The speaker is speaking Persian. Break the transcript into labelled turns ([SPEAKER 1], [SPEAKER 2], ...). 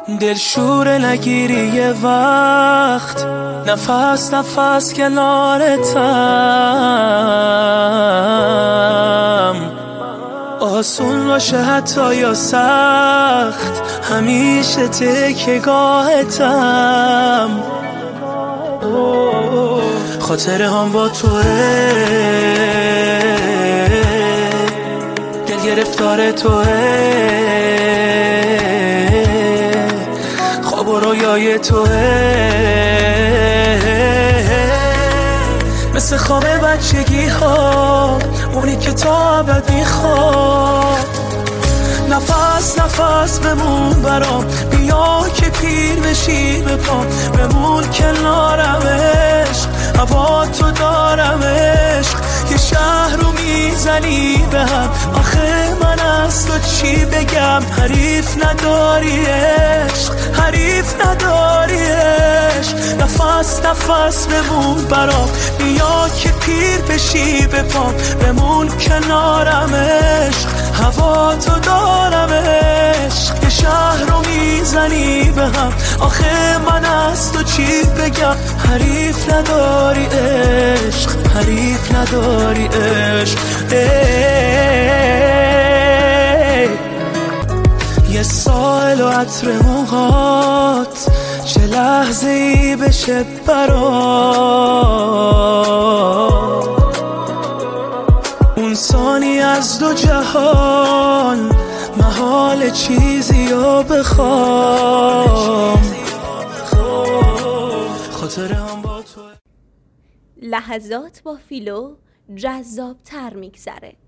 [SPEAKER 1] دلشور نگیری یه وقت، نفس نفس کنارتم، آسون باشه حتی یا سخت، همیشه تکیه‌گاهتم. خاطره هم با توه، دل گرفتار توه، خواب و رویای توه، مثل خواب بچگی ها، اونی که تا ابد میخواد. نفس نفس بمون برام، بیا که پیر بشی به پام، بمون کنارم عشق، هوا تو دارم عشق، یه شهر رو میزنی به هم، آخه من از تو چی بگم؟ حریف نداری عشق، حریف نداری عشق. نفس نفس بمون برام، بیا که پیر بشی به پام، بمون کنارم عشق، هوا تو دارم عشق، یه شهر رو میزنی به هم، آخه من از تو چی بگم؟ حریف نداری عشق، حریف نداری عشق. یه سایل و عطر موهات، چه لحظه ای بشه برات، اون ثانی از دو جهان، محال چیزی رو بخوام. خاطره هم با تو.
[SPEAKER 2] لحظات با فیلو جذاب تر میگذره.